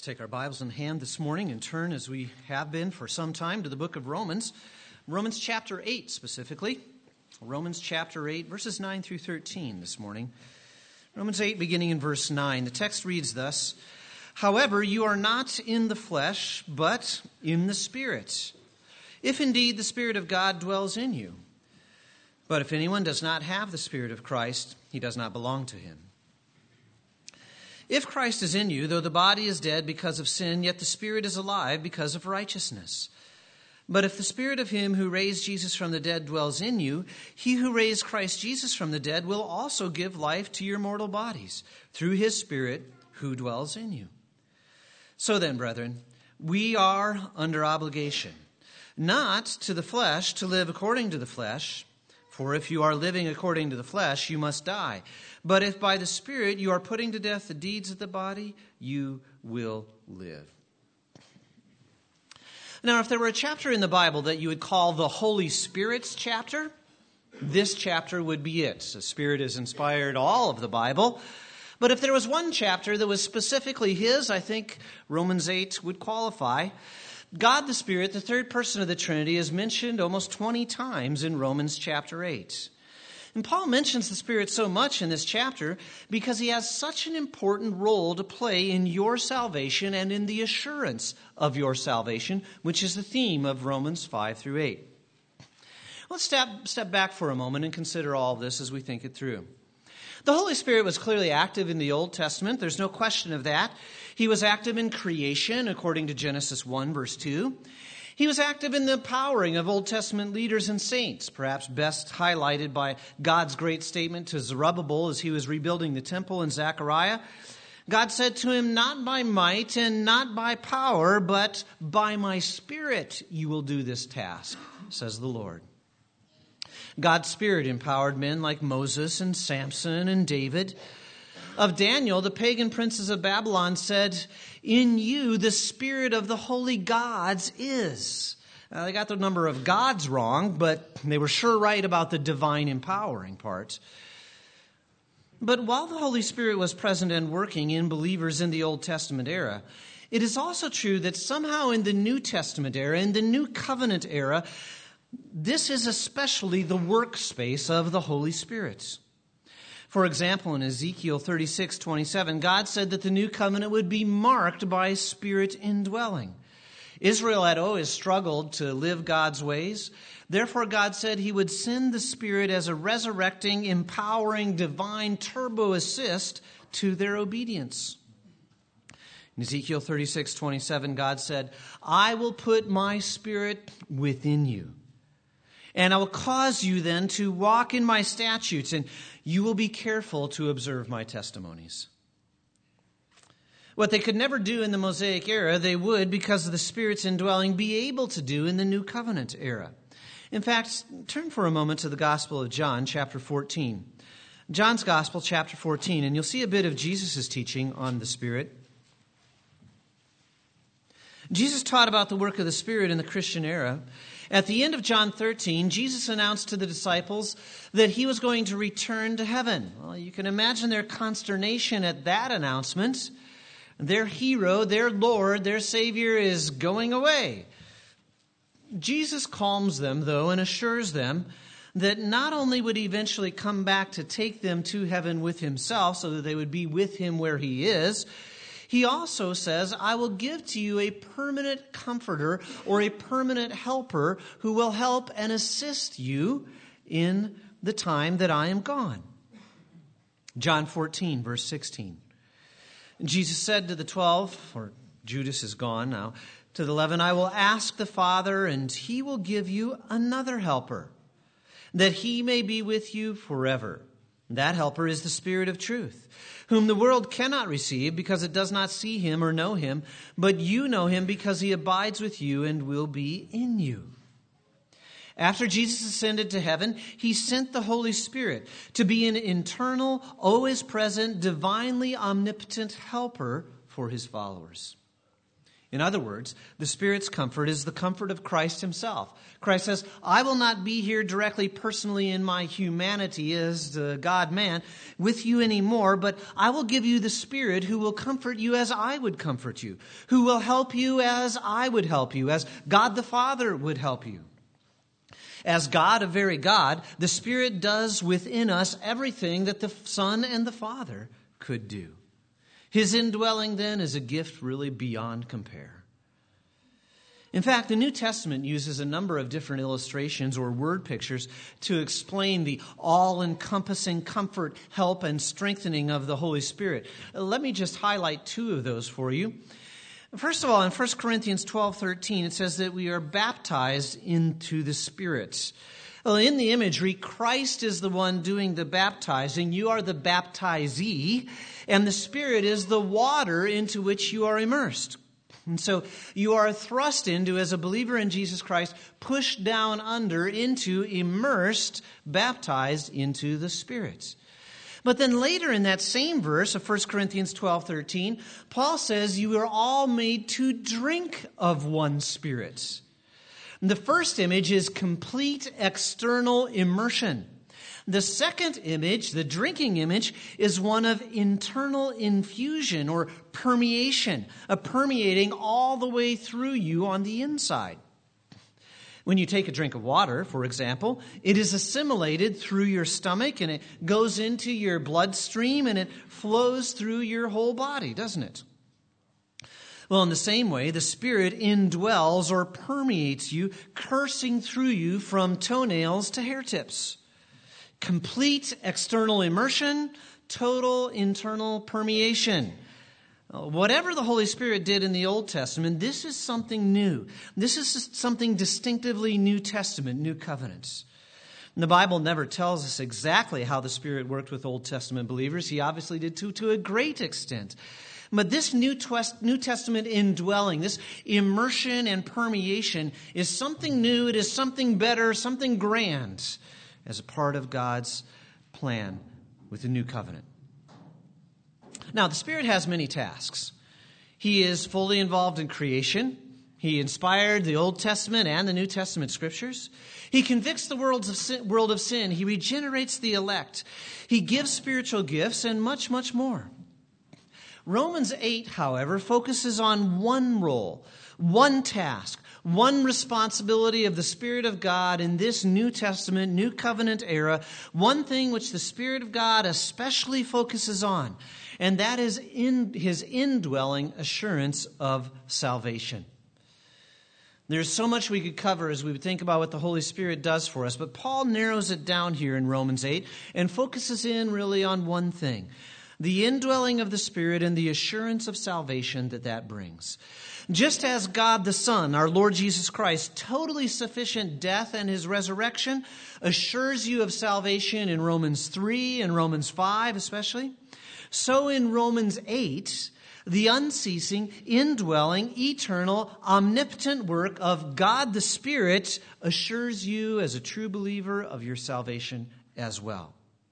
Take our Bibles in hand this morning and turn, as we have been for some time, to the book of Romans. Romans chapter 8 specifically. Romans chapter 8, verses 9 through 13 this morning. Romans 8, beginning in verse 9. The text reads thus: "However, you are not in the flesh, but in the Spirit, if indeed the Spirit of God dwells in you. But if anyone does not have the Spirit of Christ, he does not belong to him. If Christ is in you, though the body is dead because of sin, yet the Spirit is alive because of righteousness. But if the Spirit of him who raised Jesus from the dead dwells in you, he who raised Christ Jesus from the dead will also give life to your mortal bodies through his Spirit who dwells in you. So then, brethren, we are under obligation, not to the flesh to live according to the flesh. For if you are living according to the flesh, you must die. But if by the Spirit you are putting to death the deeds of the body, you will live." Now, if there were a chapter in the Bible that you would call the Holy Spirit's chapter, this chapter would be it. The Spirit has inspired all of the Bible. But if there was one chapter that was specifically his, I think Romans 8 would qualify. God the Spirit, the third person of the Trinity, is mentioned almost 20 times in Romans chapter 8. And Paul mentions the Spirit so much in this chapter because he has such an important role to play in your salvation and in the assurance of your salvation, which is the theme of Romans 5 through 8. Let's step back for a moment and consider all of this as we think it through. The Holy Spirit was clearly active in the Old Testament. There's no question of that. He was active in creation, according to Genesis 1, verse 2. He was active in the empowering of Old Testament leaders and saints, perhaps best highlighted by God's great statement to Zerubbabel as he was rebuilding the temple in Zechariah. God said to him, "Not by might and not by power, but by my Spirit you will do this task," says the Lord. God's Spirit empowered men like Moses and Samson and David. Of Daniel, the pagan princes of Babylon said, "In you the spirit of the holy gods is." They got the number of gods wrong, but they were sure right about the divine empowering part. But while the Holy Spirit was present and working in believers in the Old Testament era, it is also true that somehow in the New Testament era, in the New Covenant era, this is especially the workspace of the Holy Spirit. For example, in Ezekiel 36:27, God said that the new covenant would be marked by Spirit indwelling. Israel had always struggled to live God's ways. Therefore, God said he would send the Spirit as a resurrecting, empowering, divine turbo assist to their obedience. In Ezekiel 36:27, God said, "I will put my Spirit within you. And I will cause you then to walk in my statutes, and you will be careful to observe my testimonies." What they could never do in the Mosaic era, they would, because of the Spirit's indwelling, be able to do in the New Covenant era. In fact, turn for a moment to the Gospel of John, chapter 14. John's Gospel, chapter 14, and you'll see a bit of Jesus' teaching on the Spirit. Jesus taught about the work of the Spirit in the Christian era. At the end of John 13, Jesus announced to the disciples that he was going to return to heaven. Well, you can imagine their consternation at that announcement. Their hero, their Lord, their Savior is going away. Jesus calms them, though, and assures them that not only would he eventually come back to take them to heaven with himself so that they would be with him where he is, he also says, "I will give to you a permanent comforter," or a permanent helper, "who will help and assist you in the time that I am gone." John 14, verse 16. Jesus said to the 12, or Judas is gone now, to the 11, "I will ask the Father, and he will give you another helper, that he may be with you forever. That helper is the Spirit of truth, whom the world cannot receive because it does not see him or know him, but you know him because he abides with you and will be in you." After Jesus ascended to heaven, he sent the Holy Spirit to be an internal, always present, divinely omnipotent helper for his followers. In other words, the Spirit's comfort is the comfort of Christ himself. Christ says, I will not be here directly, personally in my humanity as the God-man with you anymore, but I will give you the Spirit who will comfort you as I would comfort you, who will help you as I would help you, as God the Father would help you. As God, a very God, the Spirit does within us everything that the Son and the Father could do. His indwelling, then, is a gift really beyond compare. In fact, the New Testament uses a number of different illustrations or word pictures to explain the all-encompassing comfort, help, and strengthening of the Holy Spirit. Let me just highlight two of those for you. First of all, in 1 Corinthians 12:13, it says that we are baptized into the Spirit. Well, in the imagery, Christ is the one doing the baptizing. You are the baptizee, and the Spirit is the water into which you are immersed. And so you are thrust into, as a believer in Jesus Christ, pushed down under, into, immersed, baptized into the Spirit. But then later in that same verse of 1 Corinthians 12:13, Paul says you are all made to drink of one Spirit. The first image is complete external immersion. The second image, the drinking image, is one of internal infusion or permeation, a permeating all the way through you on the inside. When you take a drink of water, for example, it is assimilated through your stomach and it goes into your bloodstream and it flows through your whole body, doesn't it? Well, in the same way, the Spirit indwells or permeates you, coursing through you from toenails to hair tips. Complete external immersion, total internal permeation. Whatever the Holy Spirit did in the Old Testament, this is something new. This is something distinctively New Testament, New Covenants. And the Bible never tells us exactly how the Spirit worked with Old Testament believers. He obviously did to a great extent. But this New Testament indwelling, this immersion and permeation is something new. It is something better, something grand as a part of God's plan with the new covenant. Now, the Spirit has many tasks. He is fully involved in creation. He inspired the Old Testament and the New Testament scriptures. He convicts the world of sin. He regenerates the elect. He gives spiritual gifts and much, much more. Romans 8, however, focuses on one role, one task, one responsibility of the Spirit of God in this New Testament, New Covenant era, one thing which the Spirit of God especially focuses on, and that is in his indwelling assurance of salvation. There's so much we could cover as we would think about what the Holy Spirit does for us, but Paul narrows it down here in Romans 8 and focuses in really on one thing: the indwelling of the Spirit and the assurance of salvation that brings. Just as God the Son, our Lord Jesus Christ, totally sufficient death and his resurrection assures you of salvation in Romans 3 and Romans 5 especially, so in Romans 8, the unceasing, indwelling, eternal, omnipotent work of God the Spirit assures you as a true believer of your salvation as well.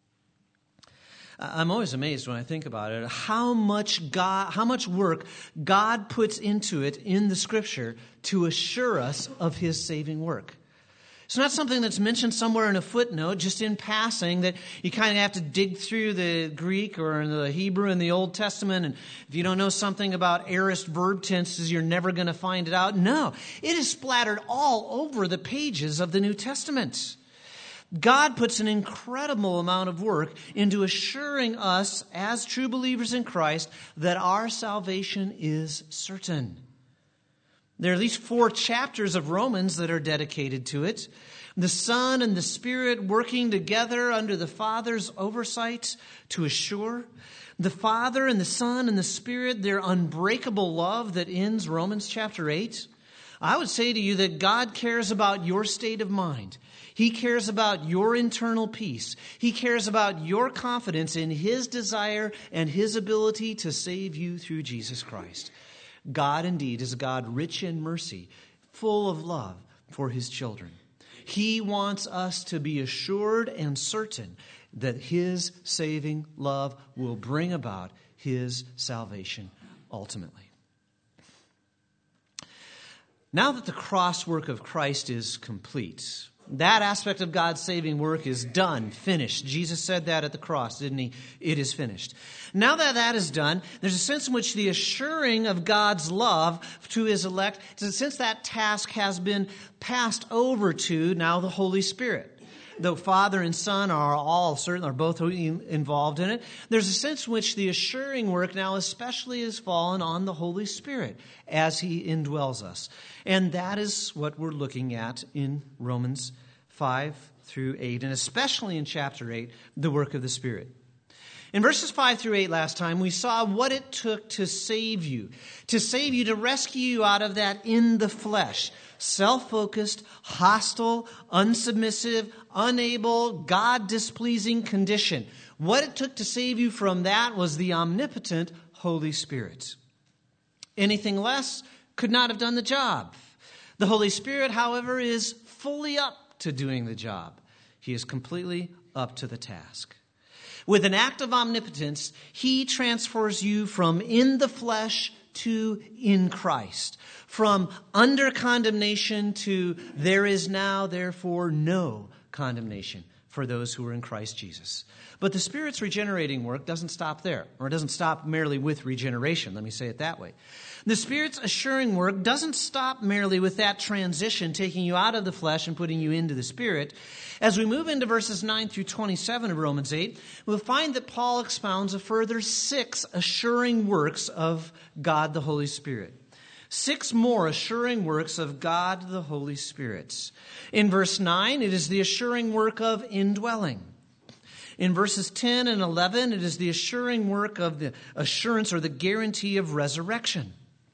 I'm always amazed when I think about it, how much work God puts into it in the Scripture to assure us of his saving work. It's not something that's mentioned somewhere in a footnote, just in passing, that you kind of have to dig through the Greek or the Hebrew in the Old Testament, and if you don't know something about aorist verb tenses, you're never going to find it out. No, it is splattered all over the pages of the New Testament. God puts an incredible amount of work into assuring us as true believers in Christ that our salvation is certain. There are at least 4 chapters of Romans that are dedicated to it. The Son and the Spirit working together under the Father's oversight to assure. The Father and the Son and the Spirit, their unbreakable love that ends Romans chapter 8. I would say to you that God cares about your state of mind. He cares about your internal peace. He cares about your confidence in his desire and his ability to save you through Jesus Christ. God indeed is a God rich in mercy, full of love for his children. He wants us to be assured and certain that his saving love will bring about his salvation ultimately. Now that the cross work of Christ is complete, that aspect of God's saving work is done, finished. Jesus said that at the cross, didn't he? It is finished. Now that that is done, there's a sense in which the assuring of God's love to his elect, since that task has been passed over to now the Holy Spirit. Though Father and Son are both involved in it, there's a sense in which the assuring work now especially has fallen on the Holy Spirit as he indwells us. And that is what we're looking at in Romans 5 through 8, and especially in chapter 8, the work of the Spirit. In verses 5 through 8 last time, we saw what it took to save you, to rescue you out of that in the flesh, self-focused, hostile, unsubmissive, unable, God-displeasing condition. What it took to save you from that was the omnipotent Holy Spirit. Anything less could not have done the job. The Holy Spirit, however, is fully up to doing the job. He is completely up to the task. With an act of omnipotence, he transfers you from in the flesh to in Christ. From under condemnation to there is now, therefore, no condemnation for those who are in Christ Jesus. But the Spirit's regenerating work doesn't stop there, or it doesn't stop merely with regeneration. Let me say it that way. The Spirit's assuring work doesn't stop merely with that transition, taking you out of the flesh and putting you into the Spirit. As we move into verses 9 through 27 of Romans 8, we'll find that Paul expounds a further 6 assuring works of God the Holy Spirit. 6 more assuring works of God the Holy Spirit. In verse 9, it is the assuring work of indwelling. In verses 10 and 11, it is the assuring work of the assurance or the guarantee of resurrection.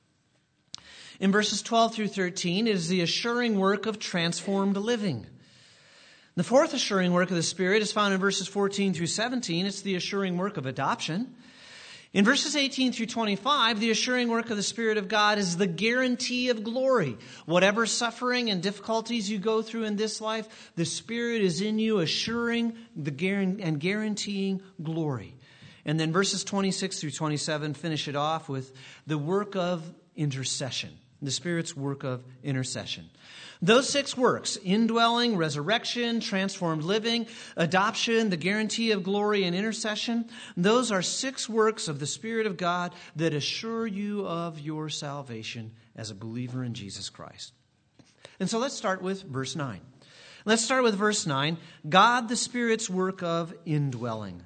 In verses 12 through 13, it is the assuring work of transformed living. The 4th assuring work of the Spirit is found in verses 14 through 17. It's the assuring work of adoption. In verses 18 through 25, the assuring work of the Spirit of God is the guarantee of glory. Whatever suffering and difficulties you go through in this life, the Spirit is in you assuring and guaranteeing glory. And then verses 26 through 27 finish it off with the work of intercession, the Spirit's work of intercession. Those 6 works, indwelling, resurrection, transformed living, adoption, the guarantee of glory, and intercession, those are 6 works of the Spirit of God that assure you of your salvation as a believer in Jesus Christ. And so let's start with verse 9. Let's start with verse 9, God the Spirit's work of indwelling.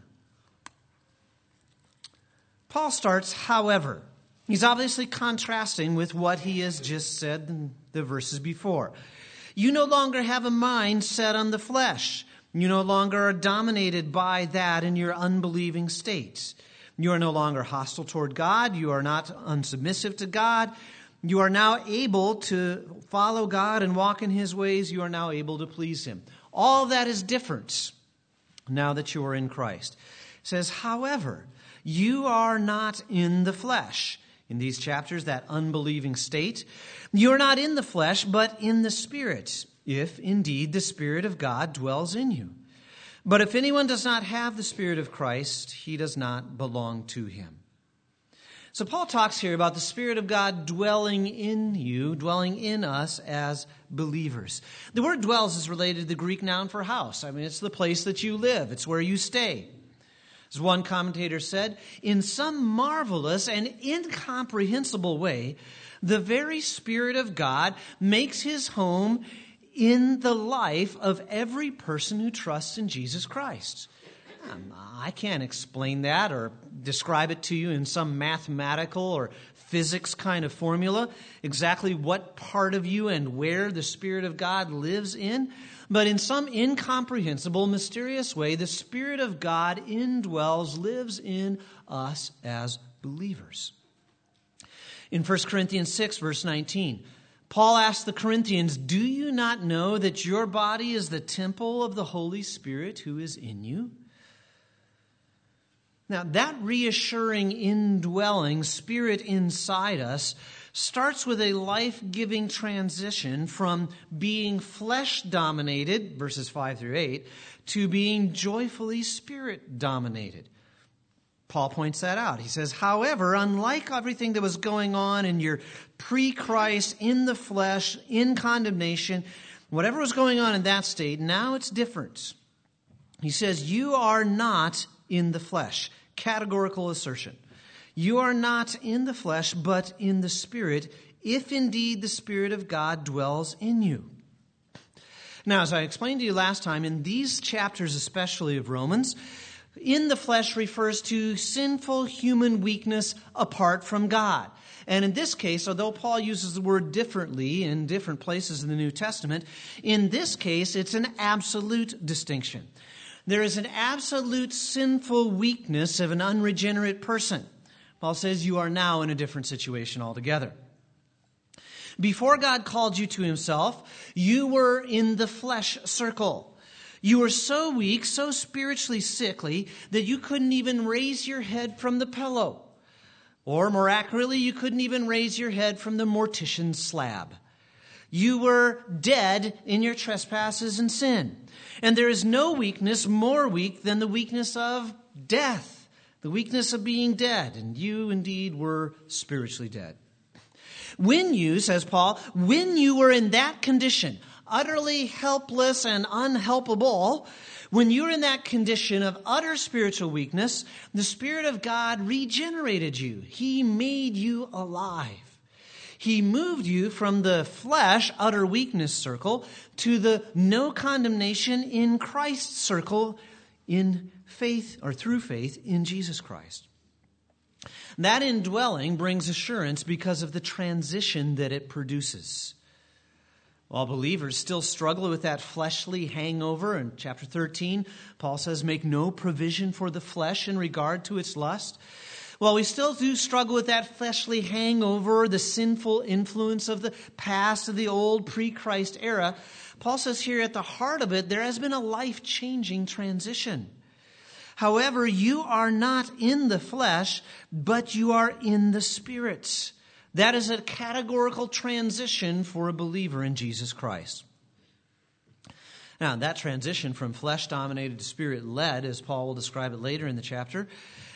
Paul starts, however. He's obviously contrasting with what he has just said in the verses before. You no longer have a mind set on the flesh. You no longer are dominated by that in your unbelieving state. You are no longer hostile toward God. You are not unsubmissive to God. You are now able to follow God and walk in his ways. You are now able to please him. All that is different now that you are in Christ. It says, however, you are not in the flesh. In these chapters, that unbelieving state. You're not in the flesh, but in the Spirit, if indeed the Spirit of God dwells in you. But if anyone does not have the Spirit of Christ, he does not belong to him. So Paul talks here about the Spirit of God dwelling in you, dwelling in us as believers. The word dwells is related to the Greek noun for house. I mean, it's the place that you live. It's where you stay. As one commentator said, in some marvelous and incomprehensible way, the very Spirit of God makes his home in the life of every person who trusts in Jesus Christ. I can't explain that or describe it to you in some mathematical or physics kind of formula, exactly what part of you and where the Spirit of God lives in. But in some incomprehensible, mysterious way, the Spirit of God indwells, lives in us as believers. In 1 Corinthians 6, verse 19, Paul asked the Corinthians, do you not know that your body is the temple of the Holy Spirit who is in you? Now, that reassuring indwelling Spirit inside us starts with a life-giving transition from being flesh-dominated, verses 5 through 8, to being joyfully Spirit-dominated. Paul points that out. He says, however, unlike everything that was going on in your pre-Christ, in the flesh, in condemnation, whatever was going on in that state, now it's different. He says, you are not in the flesh. Categorical assertion. You are not in the flesh, but in the Spirit, if indeed the Spirit of God dwells in you. Now, as I explained to you last time, in these chapters, especially of Romans, in the flesh refers to sinful human weakness apart from God. And in this case, although Paul uses the word differently in different places in the New Testament, in this case, it's an absolute distinction. There is an absolute sinful weakness of an unregenerate person. Paul says you are now in a different situation altogether. Before God called you to himself, you were in the flesh circle. You were so weak, so spiritually sickly, that you couldn't even raise your head from the pillow. Or more accurately, you couldn't even raise your head from the mortician's slab. You were dead in your trespasses and sin. And there is no weakness more weak than the weakness of death, the weakness of being dead. And you indeed were spiritually dead. When you, says Paul, when you were in that condition, utterly helpless and unhelpable, when you were in that condition of utter spiritual weakness, the Spirit of God regenerated you. He made you alive. He moved you from the flesh, utter weakness circle, to the no condemnation in Christ circle in faith or through faith in Jesus Christ. That indwelling brings assurance because of the transition that it produces. While believers still struggle with that fleshly hangover, in chapter 13, Paul says, make no provision for the flesh in regard to its lust. While we still do struggle with that fleshly hangover, the sinful influence of the past, of the old pre-Christ era, Paul says here at the heart of it, there has been a life-changing transition. However, you are not in the flesh, but you are in the Spirit. That is a categorical transition for a believer in Jesus Christ. Now, that transition from flesh-dominated to Spirit-led, as Paul will describe it later in the chapter,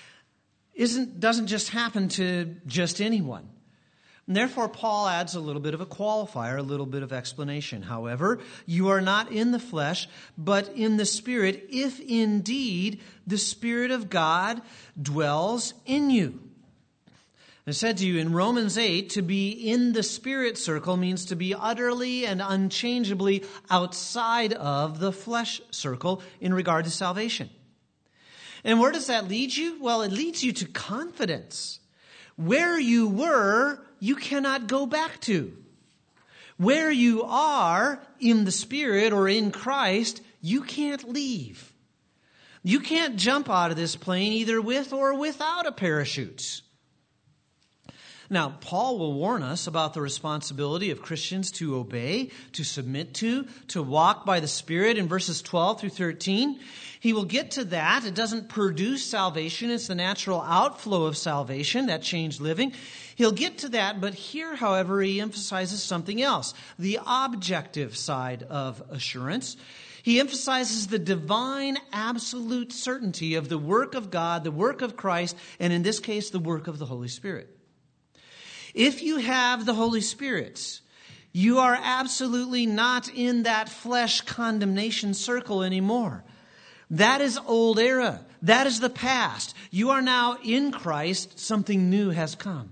doesn't just happen to just anyone. And therefore, Paul adds a little bit of a qualifier, a little bit of explanation. However, you are not in the flesh, but in the Spirit, if indeed the Spirit of God dwells in you. I said to you in Romans 8, to be in the Spirit circle means to be utterly and unchangeably outside of the flesh circle in regard to salvation. And where does that lead you? Well, it leads you to confidence. Where you were, you cannot go back to. Where you are in the Spirit or in Christ, you can't leave. You can't jump out of this plane either with or without a parachute. Now, Paul will warn us about the responsibility of Christians to obey, to submit to walk by the Spirit in verses 12 through 13. He will get to that. It doesn't produce salvation. It's the natural outflow of salvation, that changed living. He'll get to that, but here, however, he emphasizes something else, the objective side of assurance. He emphasizes the divine absolute certainty of the work of God, the work of Christ, and in this case, the work of the Holy Spirit. If you have the Holy Spirit, you are absolutely not in that flesh condemnation circle anymore. That is old era. That is the past. You are now in Christ. Something new has come.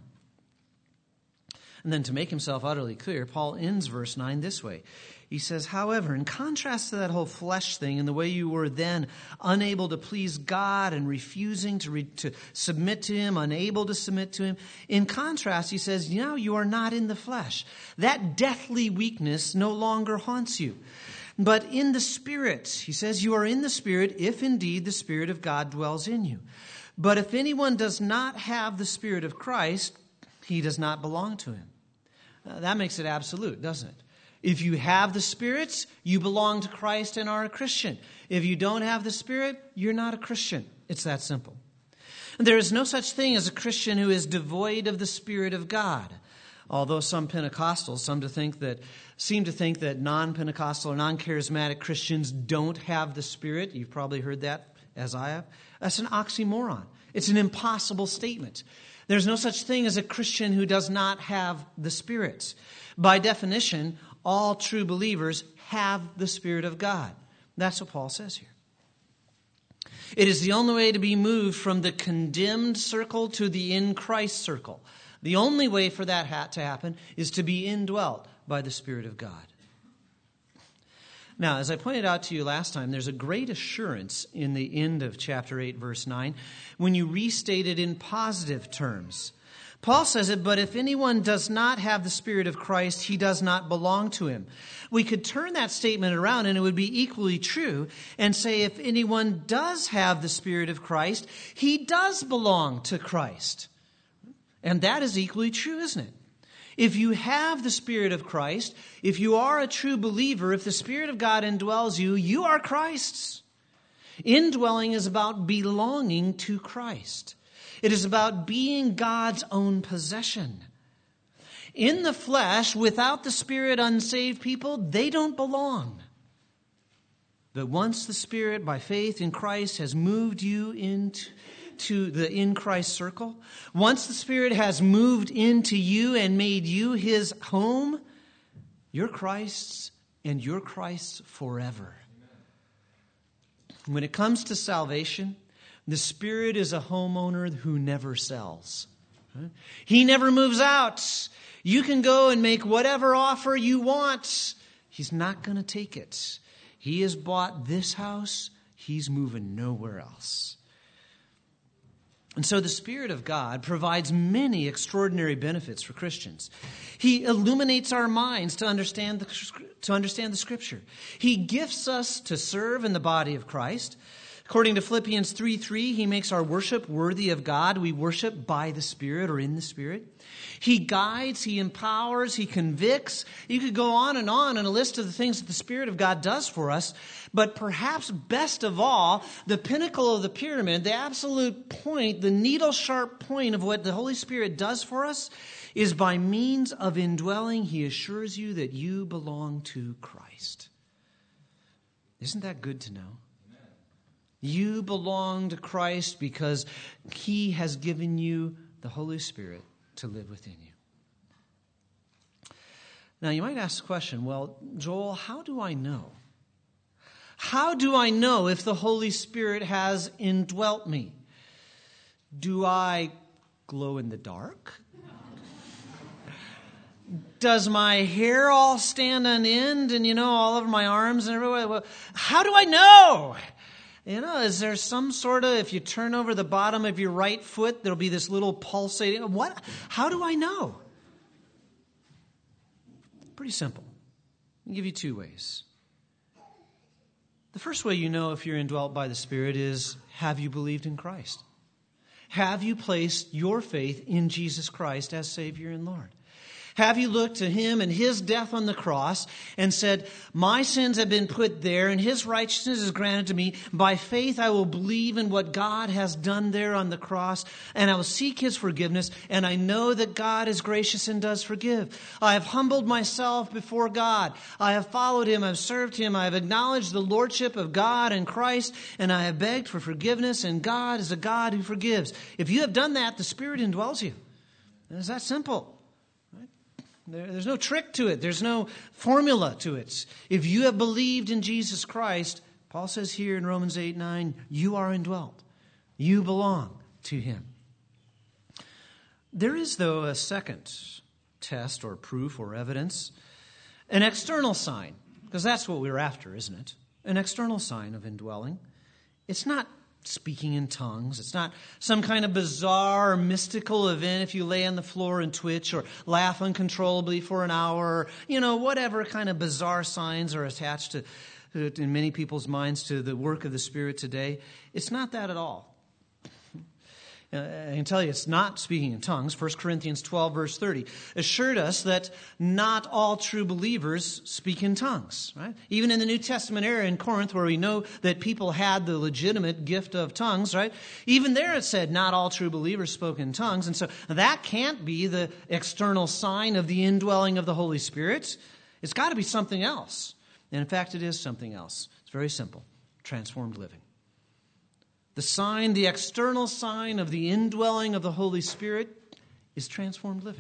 And then to make himself utterly clear, Paul ends verse 9 this way. He says, however, in contrast to that whole flesh thing and the way you were then unable to please God and refusing to submit to him, unable to submit to him, in contrast, he says, now you are not in the flesh. That deathly weakness no longer haunts you. But in the Spirit, he says, you are in the Spirit if indeed the Spirit of God dwells in you. But if anyone does not have the Spirit of Christ, he does not belong to him. That makes it absolute, doesn't it? If you have the Spirit, you belong to Christ and are a Christian. If you don't have the Spirit, you're not a Christian. It's that simple. And there is no such thing as a Christian who is devoid of the Spirit of God. Although some Pentecostals seem to think that non-Pentecostal or non-charismatic Christians don't have the Spirit. You've probably heard that, as I have. That's an oxymoron. It's an impossible statement. There's no such thing as a Christian who does not have the Spirit. By definition, all true believers have the Spirit of God. That's what Paul says here. It is the only way to be moved from the condemned circle to the in Christ circle. The only way for that to happen is to be indwelt by the Spirit of God. Now, as I pointed out to you last time, there's a great assurance in the end of chapter 8, verse 9, when you restate it in positive terms. Paul says it, but if anyone does not have the Spirit of Christ, he does not belong to him. We could turn that statement around and it would be equally true and say if anyone does have the Spirit of Christ, he does belong to Christ. And that is equally true, isn't it? If you have the Spirit of Christ, if you are a true believer, if the Spirit of God indwells you, you are Christ's. Indwelling is about belonging to Christ. It is about being God's own possession. In the flesh, without the Spirit, unsaved people, they don't belong. But once the Spirit, by faith in Christ, has moved you into the in Christ circle, once the Spirit has moved into you and made you His home, you're Christ's and you're Christ's forever. When it comes to salvation, the Spirit is a homeowner who never sells. He never moves out. You can go and make whatever offer you want. He's not going to take it. He has bought this house. He's moving nowhere else. And so the Spirit of God provides many extraordinary benefits for Christians. He illuminates our minds to understand the Scripture. He gifts us to serve in the body of Christ. According to Philippians 3:3, He makes our worship worthy of God. We worship by the Spirit or in the Spirit. He guides, He empowers, He convicts. You could go on in a list of the things that the Spirit of God does for us. But perhaps best of all, the pinnacle of the pyramid, the absolute point, the needle-sharp point of what the Holy Spirit does for us is by means of indwelling, He assures you that you belong to Christ. Isn't that good to know? You belong to Christ because He has given you the Holy Spirit to live within you. Now, you might ask the question, well, Joel, how do I know? How do I know if the Holy Spirit has indwelt me? Do I glow in the dark? Does my hair all stand on end and, all over my arms and everywhere? Well, how do I know? Is there some sort of, if you turn over the bottom of your right foot, there'll be this little pulsating. What? How do I know? Pretty simple. I'll give you two ways. The first way you know if you're indwelt by the Spirit is, have you believed in Christ? Have you placed your faith in Jesus Christ as Savior and Lord? Have you looked to Him and His death on the cross and said, my sins have been put there and His righteousness is granted to me. By faith I will believe in what God has done there on the cross, and I will seek His forgiveness, and I know that God is gracious and does forgive. I have humbled myself before God. I have followed Him. I have served Him. I have acknowledged the Lordship of God and Christ, and I have begged for forgiveness, and God is a God who forgives. If you have done that, the Spirit indwells you. It's that simple. There's no trick to it. There's no formula to it. If you have believed in Jesus Christ, Paul says here in Romans 8:9, you are indwelt. You belong to Him. There is, though, a second test or proof or evidence, an external sign, because that's what we're after, isn't it? An external sign of indwelling. It's not speaking in tongues. It's not some kind of bizarre or mystical event if you lay on the floor and twitch or laugh uncontrollably for an hour, or, whatever kind of bizarre signs are attached to in many people's minds to the work of the Spirit today. It's not that at all. I can tell you it's not speaking in tongues. 1 Corinthians 12, verse 30, assured us that not all true believers speak in tongues. Right? Even in the New Testament era in Corinth, where we know that people had the legitimate gift of tongues, right? Even there it said not all true believers spoke in tongues. And so that can't be the external sign of the indwelling of the Holy Spirit. It's got to be something else. And in fact, it is something else. It's very simple. Transformed living. The sign, the external sign of the indwelling of the Holy Spirit is transformed living.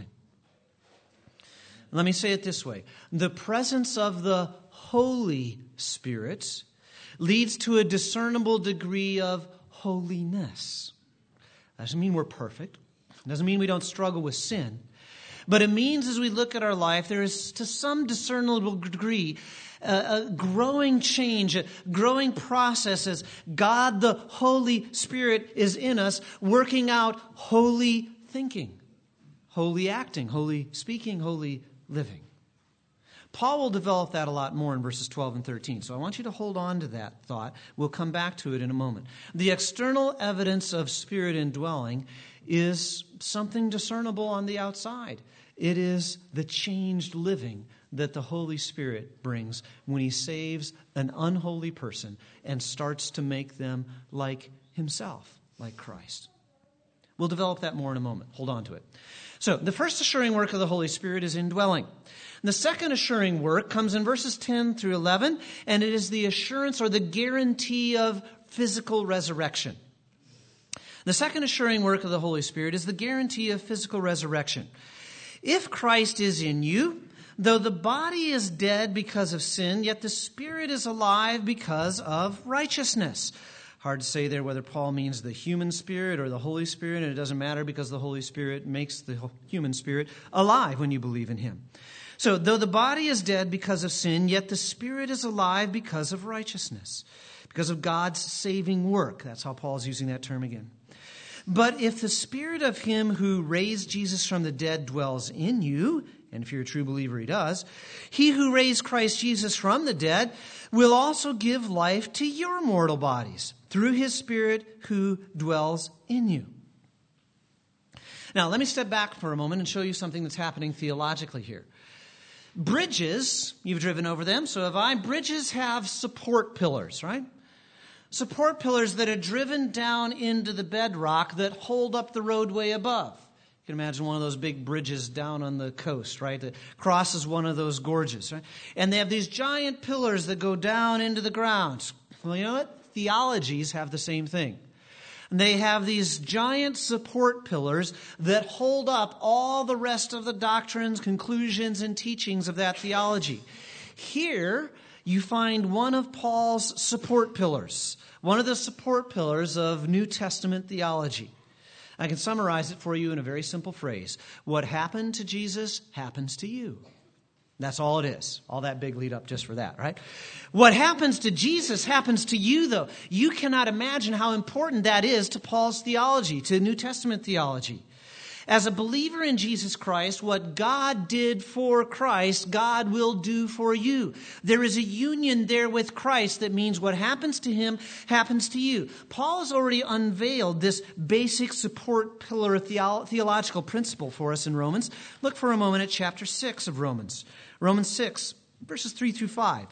Let me say it this way. The presence of the Holy Spirit leads to a discernible degree of holiness. That doesn't mean we're perfect. It doesn't mean we don't struggle with sin. But it means as we look at our life, there is to some discernible degree a growing change, a growing process as God, the Holy Spirit, is in us, working out holy thinking, holy acting, holy speaking, holy living. Paul will develop that a lot more in verses 12 and 13. So I want you to hold on to that thought. We'll come back to it in a moment. The external evidence of Spirit indwelling is something discernible on the outside. It is the changed living that the Holy Spirit brings when He saves an unholy person and starts to make them like Himself, like Christ. We'll develop that more in a moment. Hold on to it. So, the first assuring work of the Holy Spirit is indwelling. The second assuring work comes in verses 10 through 11, and it is the assurance or the guarantee of physical resurrection. The second assuring work of the Holy Spirit is the guarantee of physical resurrection. If Christ is in you, though the body is dead because of sin, yet the Spirit is alive because of righteousness. Hard to say there whether Paul means the human spirit or the Holy Spirit, and it doesn't matter because the Holy Spirit makes the human spirit alive when you believe in Him. So, though the body is dead because of sin, yet the Spirit is alive because of righteousness, because of God's saving work. That's how Paul's using that term again. But if the Spirit of Him who raised Jesus from the dead dwells in you, and if you're a true believer, He does, He who raised Christ Jesus from the dead will also give life to your mortal bodies through His Spirit who dwells in you. Now, let me step back for a moment and show you something that's happening theologically here. Bridges, you've driven over them, so have I. Bridges have support pillars, right? Support pillars that are driven down into the bedrock that hold up the roadway above. You can imagine one of those big bridges down on the coast, right? That crosses one of those gorges, right? And they have these giant pillars that go down into the ground. Well, you know what? Theologies have the same thing. And they have these giant support pillars that hold up all the rest of the doctrines, conclusions, and teachings of that theology. Here, you find one of Paul's support pillars, one of the support pillars of New Testament theology. I can summarize it for you in a very simple phrase. What happened to Jesus happens to you. That's all it is. All that big lead up just for that, right? What happens to Jesus happens to you, though. You cannot imagine how important that is to Paul's theology, to New Testament theology. As a believer in Jesus Christ, what God did for Christ, God will do for you. There is a union there with Christ that means what happens to Him happens to you. Paul has already unveiled this basic support pillar theological principle for us in Romans. Look for a moment at chapter 6 of Romans. Romans 6, verses 3 through 5.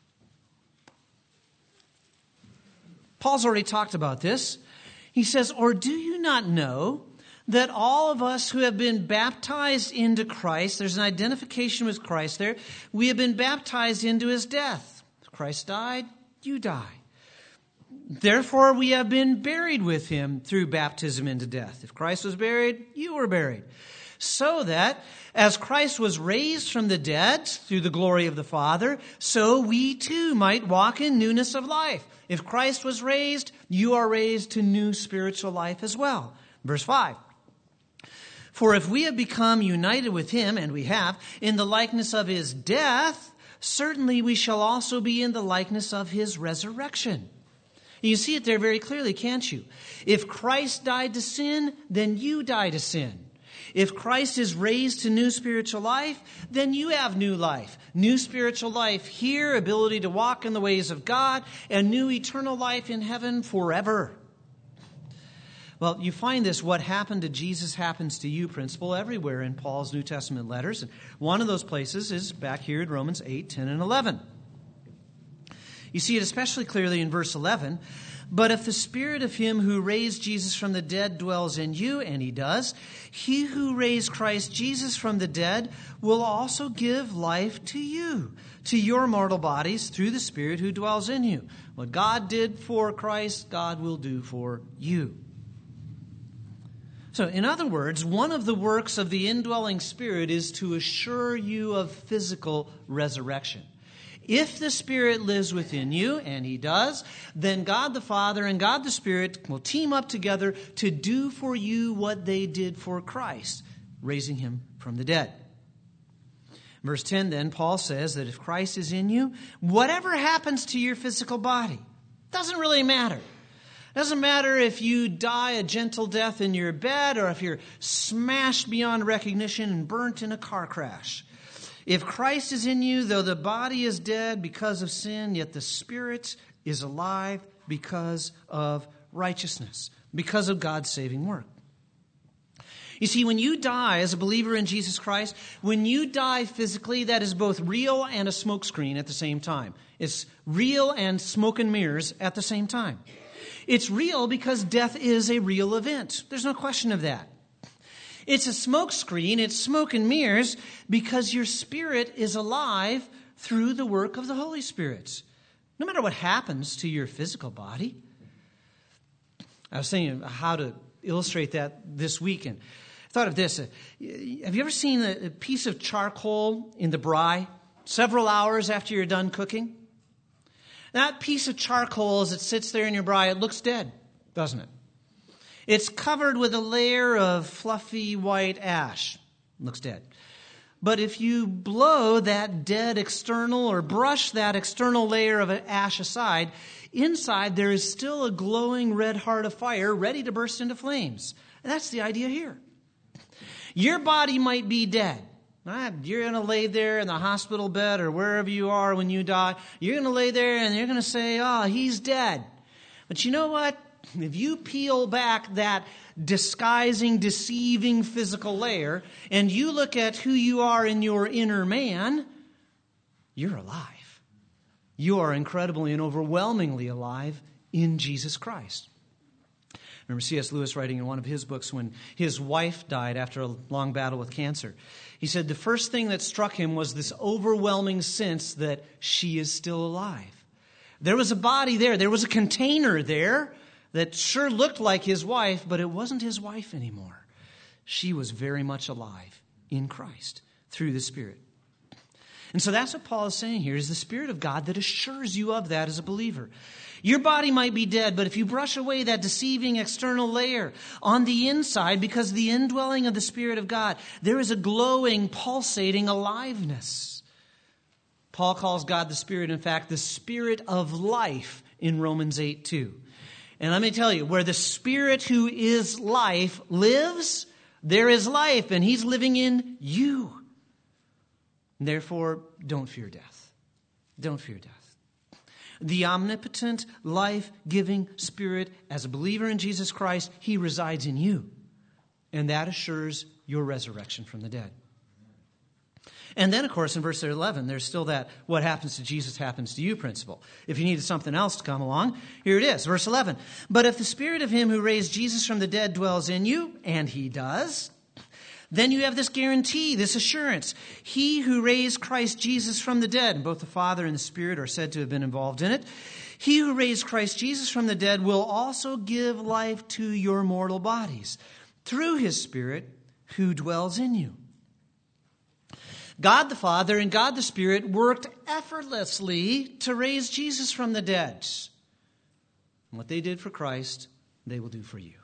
Paul's already talked about this. He says, "Or do you not know that all of us who have been baptized into Christ," there's an identification with Christ there, "we have been baptized into His death. If Christ died, you die. Therefore, we have been buried with Him through baptism into death. If Christ was buried, you were buried. So that, as Christ was raised from the dead through the glory of the Father, so we too might walk in newness of life. If Christ was raised, you are raised to new spiritual life as well." Verse 5. "For if we have become united with Him, and we have, in the likeness of His death, certainly we shall also be in the likeness of His resurrection." You see it there very clearly, can't you? If Christ died to sin, then you die to sin. If Christ is raised to new spiritual life, then you have new life. New spiritual life here, ability to walk in the ways of God, and new eternal life in heaven forever. Well, you find this what happened to Jesus happens to you principle everywhere in Paul's New Testament letters. And one of those places is back here in Romans 8, 10, and 11. You see it especially clearly in verse 11. But if the Spirit of him who raised Jesus from the dead dwells in you, and he does, he who raised Christ Jesus from the dead will also give life to you, to your mortal bodies, through the Spirit who dwells in you. What God did for Christ, God will do for you. So, in other words, one of the works of the indwelling Spirit is to assure you of physical resurrection. If the Spirit lives within you, and he does, then God the Father and God the Spirit will team up together to do for you what they did for Christ, raising him from the dead. Verse 10 then, Paul says that if Christ is in you, whatever happens to your physical body, doesn't really matter. Doesn't matter if you die a gentle death in your bed or if you're smashed beyond recognition and burnt in a car crash. If Christ is in you, though the body is dead because of sin, yet the Spirit is alive because of righteousness, because of God's saving work. You see, when you die as a believer in Jesus Christ, when you die physically, that is both real and a smokescreen at the same time. It's real and smoke and mirrors at the same time. It's real because death is a real event. There's no question of that. It's a smokescreen, it's smoke and mirrors because your spirit is alive through the work of the Holy Spirit. No matter what happens to your physical body. I was thinking how to illustrate that this week, and I thought of this. Have you ever seen a piece of charcoal in the braai several hours after you're done cooking? That piece of charcoal, as it sits there in your braai, it looks dead, doesn't it? It's covered with a layer of fluffy white ash. It looks dead. But if you blow that dead external or brush that external layer of ash aside, inside there is still a glowing red heart of fire ready to burst into flames. And that's the idea here. Your body might be dead. You're going to lay there in the hospital bed or wherever you are when you die. You're going to lay there and you're going to say, oh, he's dead. But you know what? If you peel back that disguising, deceiving physical layer and you look at who you are in your inner man, you're alive. You are incredibly and overwhelmingly alive in Jesus Christ. Remember C.S. Lewis writing in one of his books when his wife died after a long battle with cancer. He said the first thing that struck him was this overwhelming sense that she is still alive. There was a body there. There was a container there that sure looked like his wife, but it wasn't his wife anymore. She was very much alive in Christ through the Spirit. And so that's what Paul is saying here, is the Spirit of God that assures you of that as a believer. Your body might be dead, but if you brush away that deceiving external layer on the inside, because of the indwelling of the Spirit of God, there is a glowing, pulsating aliveness. Paul calls God the Spirit, in fact, the Spirit of life in Romans 8:2. And let me tell you, where the Spirit who is life lives, there is life, and he's living in you. Therefore, don't fear death. Don't fear death. The omnipotent, life-giving Spirit, as a believer in Jesus Christ, he resides in you. And that assures your resurrection from the dead. And then, of course, in verse 11, there's still that what happens to Jesus happens to you principle. If you needed something else to come along, here it is, verse 11. But if the Spirit of him who raised Jesus from the dead dwells in you, and he does, then you have this guarantee, this assurance. He who raised Christ Jesus from the dead, and both the Father and the Spirit are said to have been involved in it, he who raised Christ Jesus from the dead will also give life to your mortal bodies through his Spirit who dwells in you. God the Father and God the Spirit worked effortlessly to raise Jesus from the dead. And what they did for Christ, they will do for you.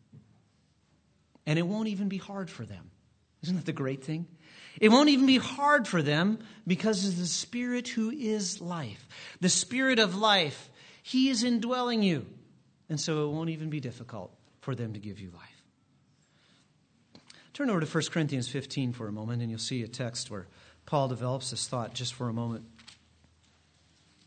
And it won't even be hard for them. Isn't that the great thing? It won't even be hard for them because of the Spirit who is life. The Spirit of life, he is indwelling you. And so it won't even be difficult for them to give you life. Turn over to 1 Corinthians 15 for a moment, and you'll see a text where Paul develops this thought just for a moment.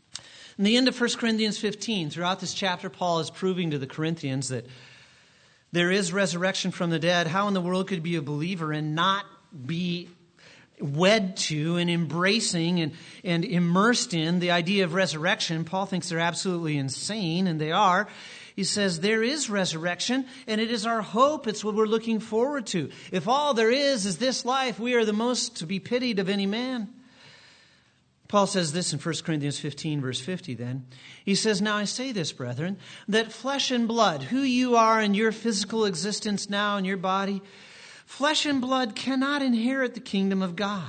In the end of 1 Corinthians 15, throughout this chapter, Paul is proving to the Corinthians that there is resurrection from the dead, how in the world could you be a believer and not be wed to and embracing and immersed in the idea of resurrection? Paul thinks they're absolutely insane, and they are. He says there is resurrection, and it is our hope. It's what we're looking forward to. If all there is this life, we are the most to be pitied of any man. Paul says this in 1 Corinthians 15, verse 50 then. He says, now I say this, brethren, that flesh and blood, who you are in your physical existence now in your body, flesh and blood cannot inherit the kingdom of God.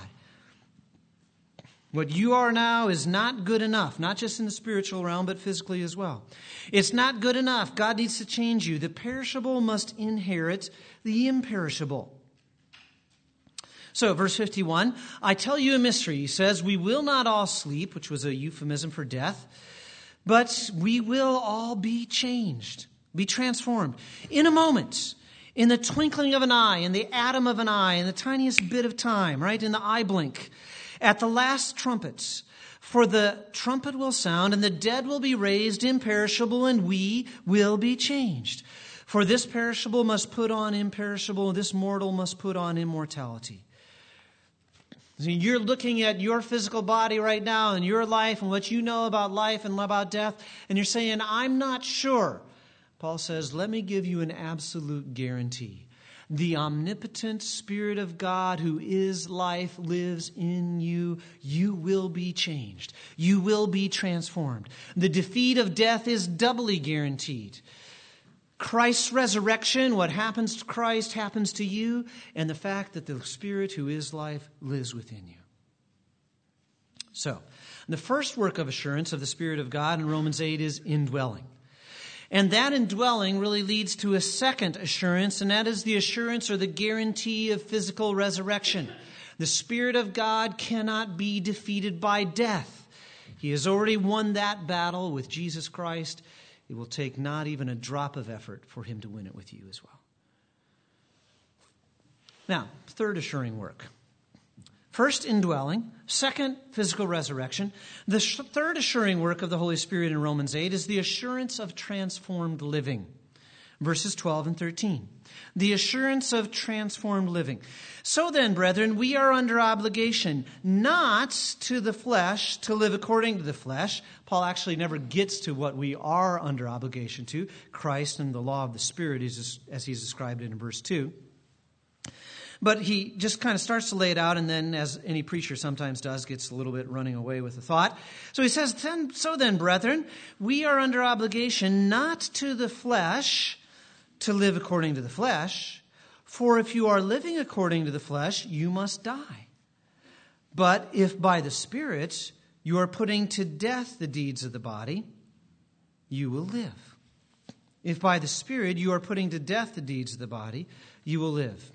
What you are now is not good enough, not just in the spiritual realm, but physically as well. It's not good enough. God needs to change you. The perishable must inherit the imperishable. So, verse 51, I tell you a mystery. He says, we will not all sleep, which was a euphemism for death, but we will all be changed, be transformed in a moment, in the twinkling of an eye, in the atom of an eye, in the tiniest bit of time, right, in the eye blink, at the last trumpets. For the trumpet will sound, and the dead will be raised imperishable, and we will be changed. For this perishable must put on imperishable, and this mortal must put on immortality. You're looking at your physical body right now and your life and what you know about life and about death, and you're saying, I'm not sure. Paul says, let me give you an absolute guarantee. The omnipotent Spirit of God who is life lives in you. You will be changed. You will be transformed. The defeat of death is doubly guaranteed. Christ's resurrection, what happens to Christ happens to you, and the fact that the Spirit who is life lives within you. So, the first work of assurance of the Spirit of God in Romans 8 is indwelling. And that indwelling really leads to a second assurance, and that is the assurance or the guarantee of physical resurrection. The Spirit of God cannot be defeated by death. He has already won that battle with Jesus Christ. It will take not even a drop of effort for him to win it with you as well. Now, third assuring work. First, indwelling. Second, physical resurrection. The third assuring work of the Holy Spirit in Romans 8 is the assurance of transformed living. Verses 12 and 13. The assurance of transformed living. So then, brethren, we are under obligation, not to the flesh, to live according to the flesh. Paul actually never gets to what we are under obligation to, Christ and the law of the Spirit, as he's described it in verse 2. But he just kind of starts to lay it out, and then, as any preacher sometimes does, gets a little bit running away with the thought. So he says, so then, brethren, we are under obligation, not to the flesh, to live according to the flesh. For if you are living according to the flesh, you must die. But if by the Spirit you are putting to death the deeds of the body, you will live. If by the Spirit you are putting to death the deeds of the body, you will live.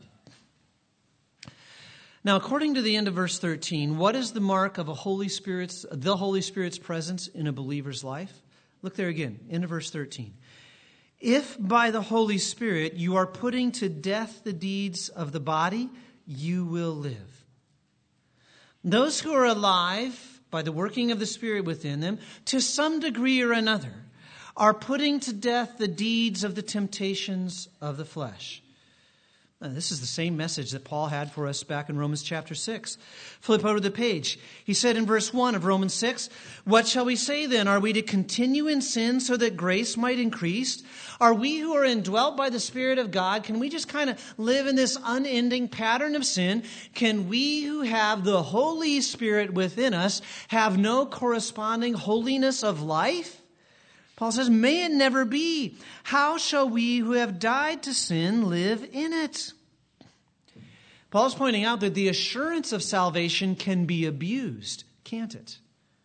Now, according to the end of verse 13, what is the mark of the Holy Spirit's presence in a believer's life? Look there again, end of verse 13. If by the Holy Spirit you are putting to death the deeds of the body, you will live. Those who are alive by the working of the Spirit within them, to some degree or another, are putting to death the deeds of the temptations of the flesh. Now, this is the same message that Paul had for us back in Romans chapter 6. Flip over the page. He said in verse 1 of Romans 6, what shall we say then? Are we to continue in sin so that grace might increase? Are we who are indwelt by the Spirit of God, can we just kind of live in this unending pattern of sin? Can we who have the Holy Spirit within us have no corresponding holiness of life? Paul says, may it never be. How shall we who have died to sin live in it? Paul's pointing out that the assurance of salvation can be abused, can't it?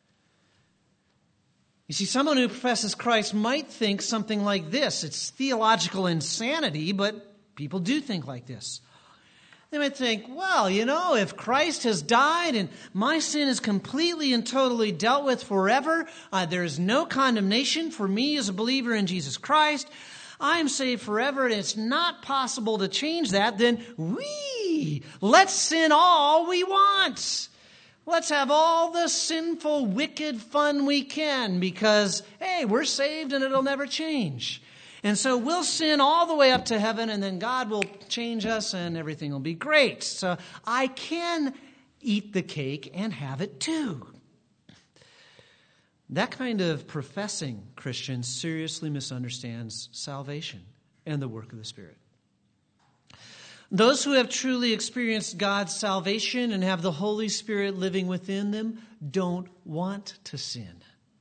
You see, someone who professes Christ might think something like this. It's theological insanity, but people do think like this. They might think, well, if Christ has died and my sin is completely and totally dealt with forever, there is no condemnation for me as a believer in Jesus Christ, I am saved forever and it's not possible to change that, then let's sin all we want. Let's have all the sinful, wicked fun we can because, hey, we're saved and it'll never change. And so we'll sin all the way up to heaven, and then God will change us and everything will be great. So I can eat the cake and have it too. That kind of professing Christian seriously misunderstands salvation and the work of the Spirit. Those who have truly experienced God's salvation and have the Holy Spirit living within them don't want to sin.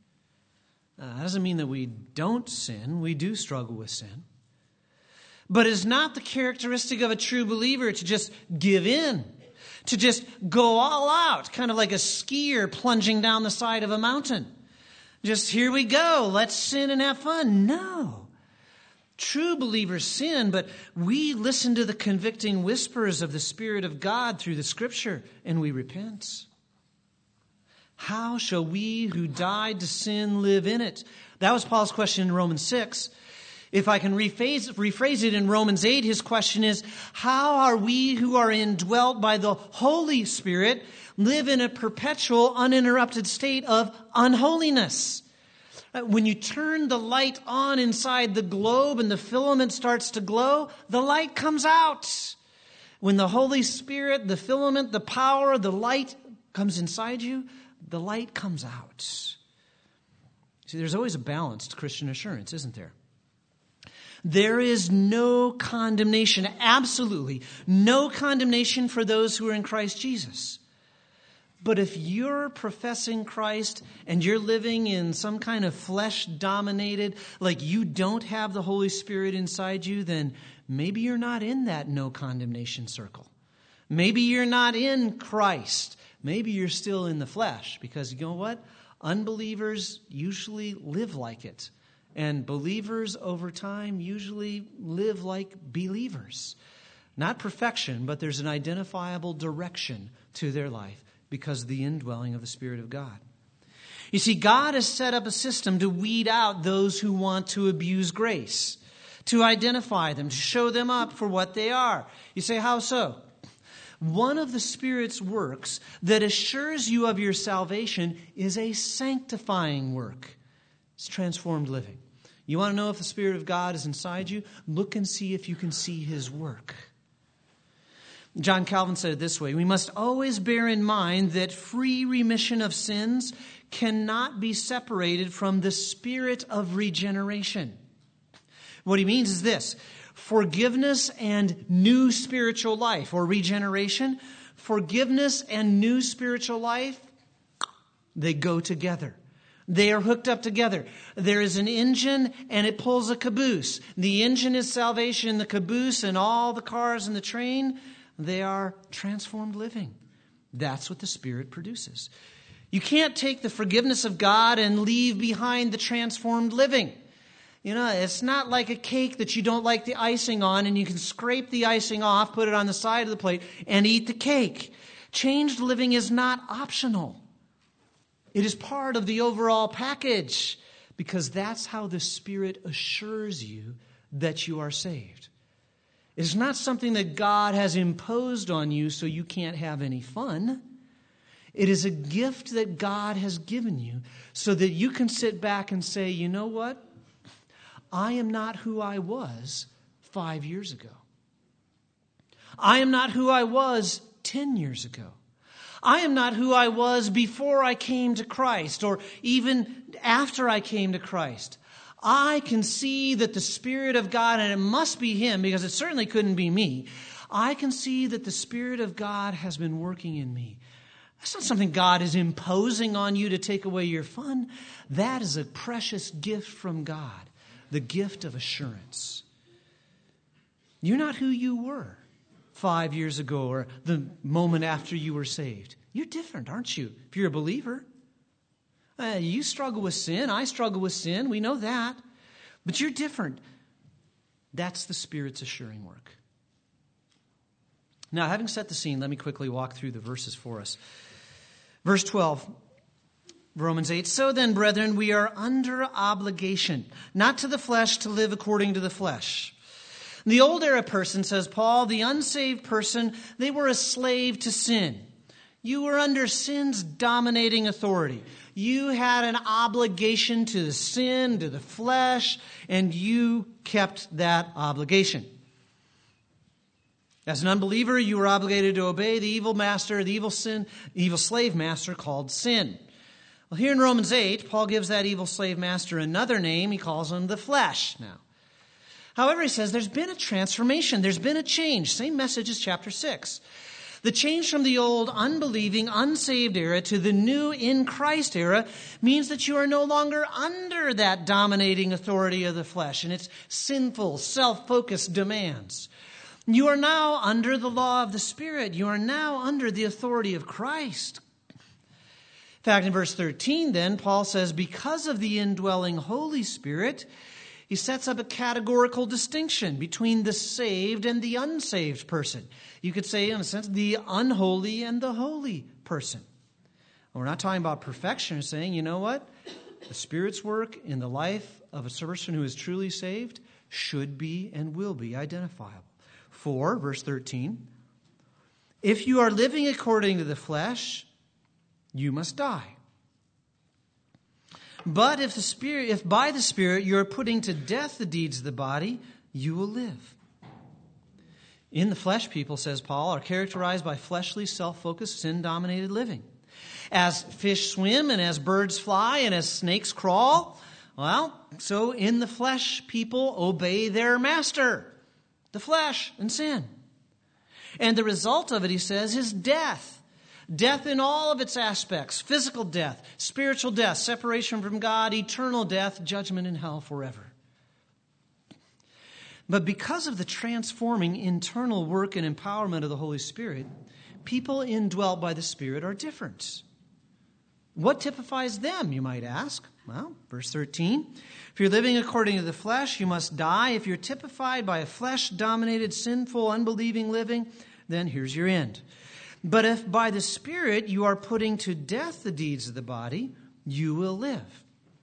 That doesn't mean that we don't sin. We do struggle with sin. But it's not the characteristic of a true believer to just give in, to just go all out, kind of like a skier plunging down the side of a mountain. Just, here we go, let's sin and have fun. No. True believers sin, but we listen to the convicting whispers of the Spirit of God through the Scripture, and we repent. How shall we who died to sin live in it? That was Paul's question in Romans 6. If I can rephrase it in Romans 8, his question is, how are we who are indwelt by the Holy Spirit live in a perpetual, uninterrupted state of unholiness? When you turn the light on inside the globe and the filament starts to glow, the light comes out. When the Holy Spirit, the filament, the power, the light comes inside you, the light comes out. See, there's always a balance to Christian assurance, isn't there? There is no condemnation, absolutely no condemnation for those who are in Christ Jesus. But if you're professing Christ and you're living in some kind of flesh-dominated, like you don't have the Holy Spirit inside you, then maybe you're not in that no condemnation circle. Maybe you're not in Christ. Maybe you're still in the flesh, because you know what? Unbelievers usually live like it. And believers over time usually live like believers. Not perfection, but there's an identifiable direction to their life because of the indwelling of the Spirit of God. You see, God has set up a system to weed out those who want to abuse grace, to identify them, to show them up for what they are. You say, how so? One of the Spirit's works that assures you of your salvation is a sanctifying work. It's transformed living. You want to know if the Spirit of God is inside you? Look and see if you can see His work. John Calvin said it this way: we must always bear in mind that free remission of sins cannot be separated from the Spirit of regeneration. What he means is this: forgiveness and new spiritual life, or regeneration, forgiveness and new spiritual life, they go together. They are hooked up together. There is an engine and it pulls a caboose. The engine is salvation, the caboose and all the cars and the train, they are transformed living. That's what the Spirit produces. You can't take the forgiveness of God and leave behind the transformed living. You know, it's not like a cake that you don't like the icing on and you can scrape the icing off, put it on the side of the plate, and eat the cake. Changed living is not optional. It is part of the overall package, because that's how the Spirit assures you that you are saved. It's not something that God has imposed on you so you can't have any fun. It is a gift that God has given you so that you can sit back and say, you know what? I am not who I was 5 years ago. I am not who I was 10 years ago. I am not who I was before I came to Christ, or even after I came to Christ. I can see that the Spirit of God, and it must be Him because it certainly couldn't be me. I can see that the Spirit of God has been working in me. That's not something God is imposing on you to take away your fun. That is a precious gift from God, the gift of assurance. You're not who you were 5 years ago or the moment after you were saved. You're different, aren't you, if you're a believer? You struggle with sin. I struggle with sin. We know that. But you're different. That's the Spirit's assuring work. Now, having set the scene, let me quickly walk through the verses for us. Verse 12, Romans 8. So then, brethren, we are under obligation, not to the flesh, to live according to the flesh. The old era person, says Paul, the unsaved person, they were a slave to sin. You were under sin's dominating authority. You had an obligation to the sin, to the flesh, and you kept that obligation. As an unbeliever, you were obligated to obey the evil master, the evil slave master called sin. Well, here in Romans 8, Paul gives that evil slave master another name. He calls him the flesh now. However, he says there's been a transformation. There's been a change. Same message as chapter 6. The change from the old unbelieving, unsaved era to the new in Christ era means that you are no longer under that dominating authority of the flesh and its sinful, self-focused demands. You are now under the law of the Spirit. You are now under the authority of Christ. In fact, in verse 13 then, Paul says, because of the indwelling Holy Spirit, he sets up a categorical distinction between the saved and the unsaved person. You could say, in a sense, the unholy and the holy person. And we're not talking about perfection. We're saying, you know what? The Spirit's work in the life of a person who is truly saved should be and will be identifiable. For, verse 13, if you are living according to the flesh, you must die. But if by the Spirit you are putting to death the deeds of the body, you will live. In the flesh, people, says Paul, are characterized by fleshly, self-focused, sin-dominated living. As fish swim and as birds fly and as snakes crawl, well, so in the flesh, people obey their master, the flesh and sin. And the result of it, he says, is death. Death in all of its aspects, physical death, spiritual death, separation from God, eternal death, judgment in hell forever. But because of the transforming internal work and empowerment of the Holy Spirit, people indwelt by the Spirit are different. What typifies them, you might ask? Well, verse 13, if you're living according to the flesh, you must die. If you're typified by a flesh-dominated, sinful, unbelieving living, then here's your end. But if by the Spirit you are putting to death the deeds of the body, you will live.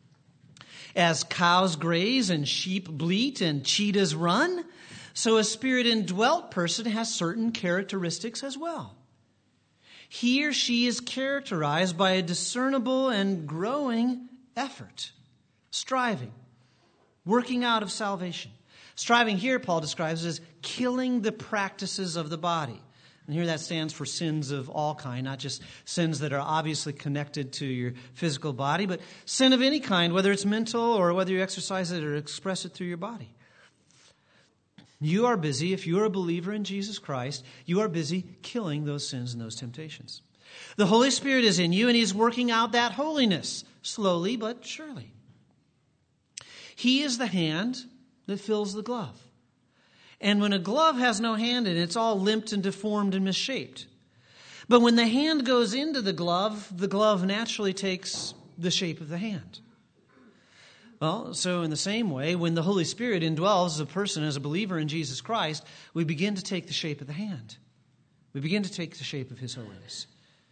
As cows graze and sheep bleat and cheetahs run, so a Spirit-indwelt person has certain characteristics as well. He or she is characterized by a discernible and growing effort, striving, working out of salvation. Striving here, Paul describes as killing the practices of the body. And here that stands for sins of all kind, not just sins that are obviously connected to your physical body, but sin of any kind, whether it's mental or whether you exercise it or express it through your body. You are busy, if you are a believer in Jesus Christ, you are busy killing those sins and those temptations. The Holy Spirit is in you and He's working out that holiness, slowly but surely. He is the hand that fills the glove. And when a glove has no hand in it, it's all limped and deformed and misshaped. But when the hand goes into the glove naturally takes the shape of the hand. Well, so in the same way, when the Holy Spirit indwells a person as a believer in Jesus Christ, we begin to take the shape of the hand. We begin to take the shape of His holiness.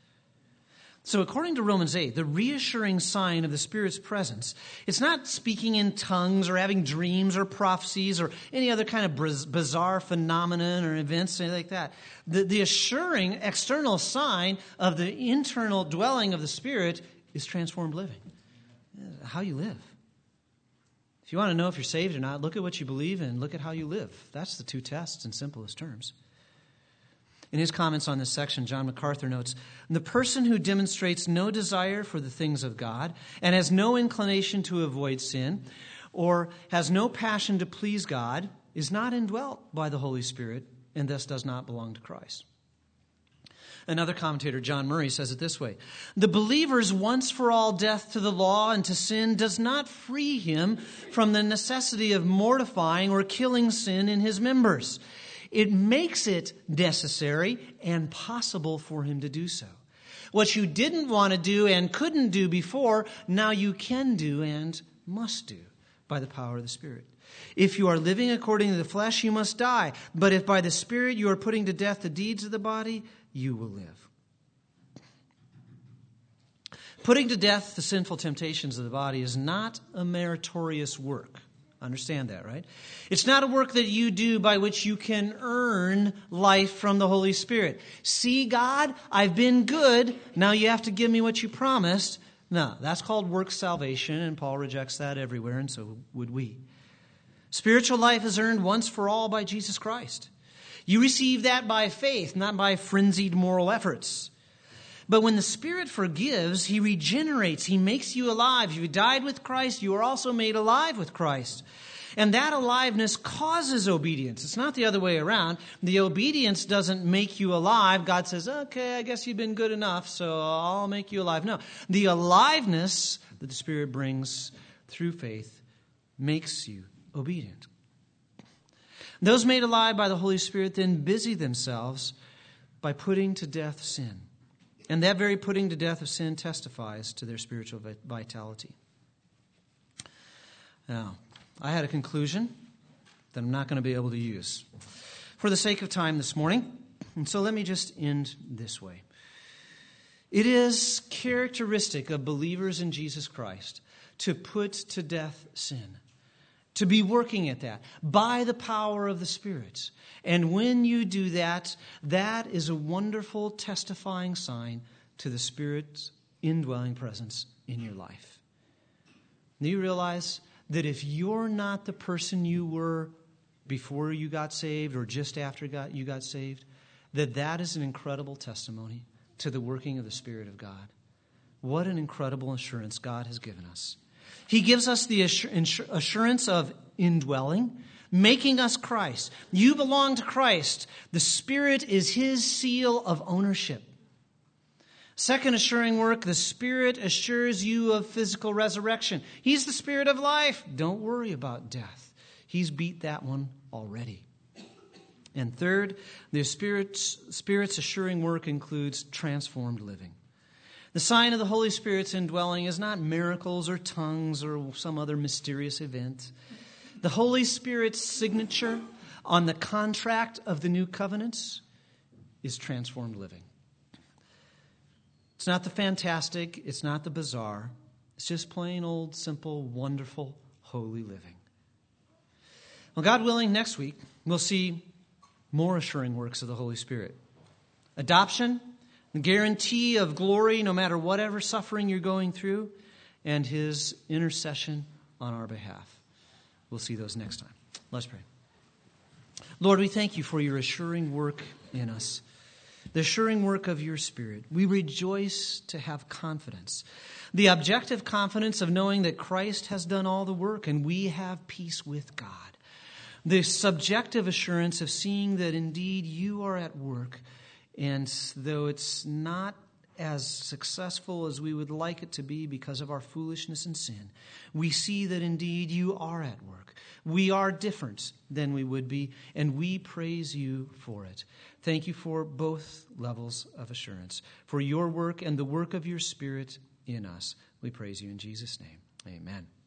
So according to Romans 8, the reassuring sign of the Spirit's presence, it's not speaking in tongues or having dreams or prophecies or any other kind of bizarre phenomenon or events, anything like that. The assuring external sign of the internal dwelling of the Spirit is transformed living. How you live. If you want to know if you're saved or not, look at what you believe and look at how you live. That's the two tests in simplest terms. In his comments on this section, John MacArthur notes, the person who demonstrates no desire for the things of God and has no inclination to avoid sin or has no passion to please God is not indwelt by the Holy Spirit and thus does not belong to Christ. Another commentator, John Murray, says it this way: the believer's once for all death to the law and to sin does not free him from the necessity of mortifying or killing sin in his members. It makes it necessary and possible for him to do so. What you didn't want to do and couldn't do before, now you can do and must do by the power of the Spirit. If you are living according to the flesh, you must die. But if by the Spirit you are putting to death the deeds of the body, you will live. Putting to death the sinful temptations of the body is not a meritorious work Understand that, right? It's not a work that you do by which you can earn life from the Holy Spirit. See, God, I've been good. Now you have to give me what you promised. No, that's called works salvation, and Paul rejects that everywhere, and so would we. Spiritual life is earned once for all by Jesus Christ. You receive that by faith, not by frenzied moral efforts. But when the Spirit forgives, He regenerates. He makes you alive. If you died with Christ, you are also made alive with Christ. And that aliveness causes obedience. It's not the other way around. The obedience doesn't make you alive. God says, okay, I guess you've been good enough, so I'll make you alive. No, the aliveness that the Spirit brings through faith makes you obedient. Those made alive by the Holy Spirit then busy themselves by putting to death sin. And that very putting to death of sin testifies to their spiritual vitality. Now, I had a conclusion that I'm not going to be able to use for the sake of time this morning. And so let me just end this way. It is characteristic of believers in Jesus Christ to put to death sin, to be working at that by the power of the Spirit. And when you do that, that is a wonderful testifying sign to the Spirit's indwelling presence in your life. Do you realize that if you're not the person you were before you got saved or just after you got saved, that is an incredible testimony to the working of the Spirit of God? What an incredible assurance God has given us. He gives us the assurance of indwelling, making us Christ. You belong to Christ. The Spirit is His seal of ownership. Second assuring work, the Spirit assures you of physical resurrection. He's the Spirit of life. Don't worry about death. He's beat that one already. And third, the Spirit's assuring work includes transformed living. The sign of the Holy Spirit's indwelling is not miracles or tongues or some other mysterious event. The Holy Spirit's signature on the contract of the new covenants is transformed living. It's not the fantastic, it's not the bizarre. It's just plain old, simple, wonderful, holy living. Well, God willing, next week we'll see more assuring works of the Holy Spirit. Adoption, the guarantee of glory no matter whatever suffering you're going through, and His intercession on our behalf. We'll see those next time. Let's pray. Lord, we thank You for Your assuring work in us, the assuring work of Your Spirit. We rejoice to have confidence, the objective confidence of knowing that Christ has done all the work and we have peace with God. The subjective assurance of seeing that indeed You are at work, and though it's not as successful as we would like it to be because of our foolishness and sin, we see that indeed You are at work. We are different than we would be, and we praise You for it. Thank You for both levels of assurance, for Your work and the work of Your Spirit in us. We praise You in Jesus' name. Amen.